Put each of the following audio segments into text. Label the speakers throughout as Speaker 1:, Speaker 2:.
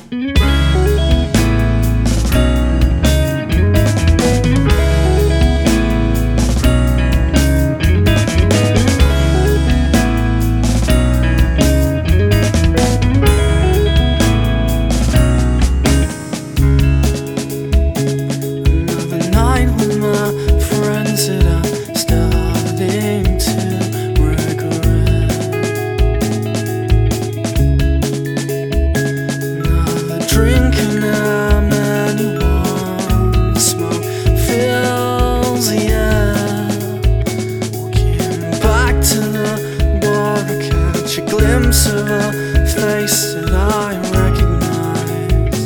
Speaker 1: Glimpse of a face that I recognize.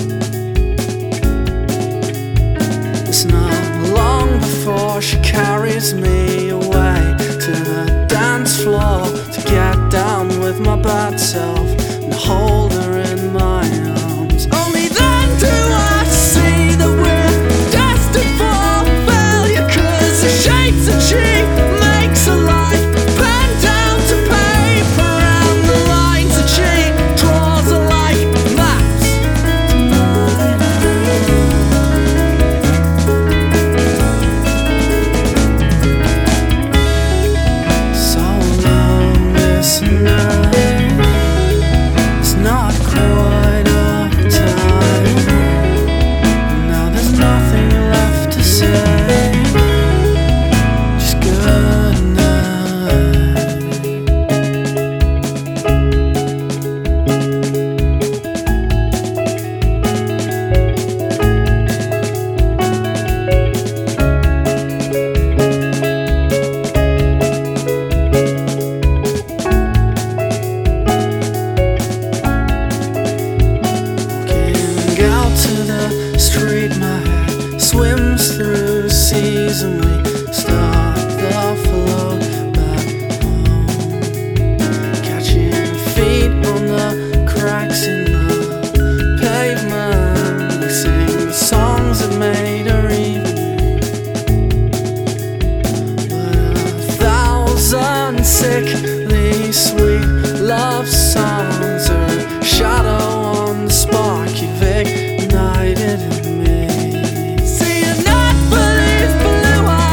Speaker 1: It's not long before she carries me away to the dance floor to get down with my bad self and hold her in my arms. Only then do I see that we're destined for failure, 'cause the shapes that she makes a life pen down to paper, and the lines that she draws are like maps. So long this night, it's not quite up time. Now there's nothing left to say, just good night. Walking out to the street, my head swims through seas, and we start the flow back home, catching feet on the cracks in the pavement. We sing the songs that made our evening, but 1,000 sickly sweet love songs are a shadow on the spark you've ignited in me. See, you're not for these blue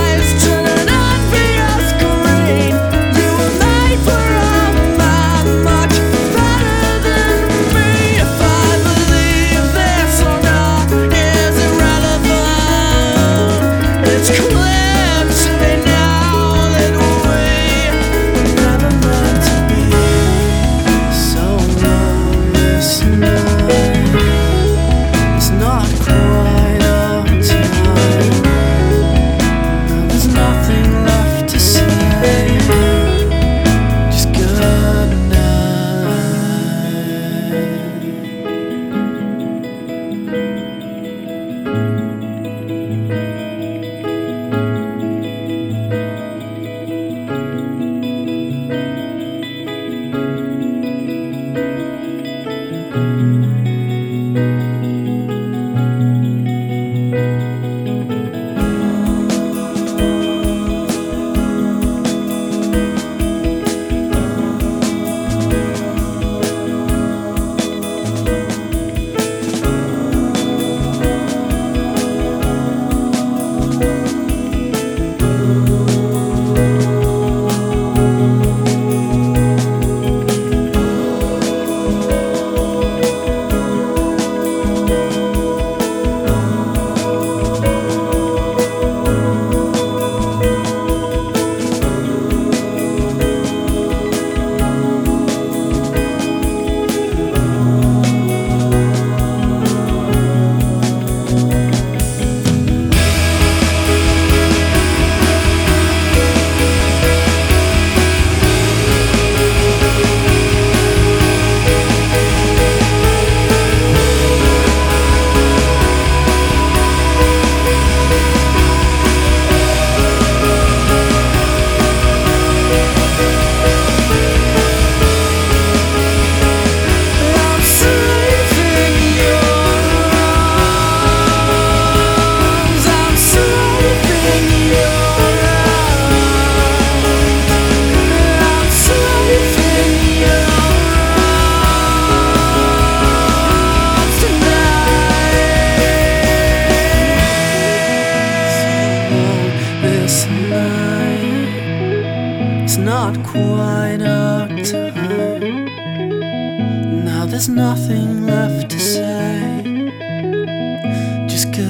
Speaker 1: tonight. It's not quite our time. Now there's nothing left to say. Just